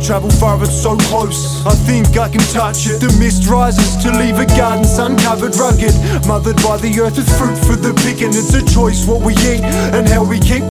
travel far, it's so close, I think I can touch it. The mist rises to leave a garden sun-covered, rugged, mothered by the earth with fruit for the picking. It's a choice what we eat and how we keep